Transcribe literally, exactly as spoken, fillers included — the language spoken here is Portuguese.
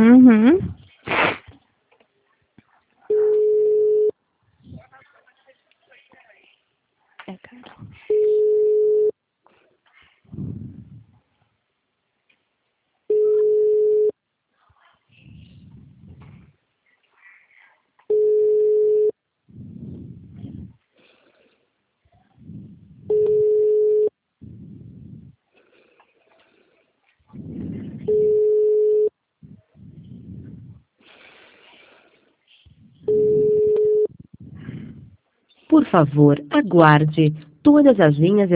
Uhum. É caro. Por favor, aguarde. Todas as linhas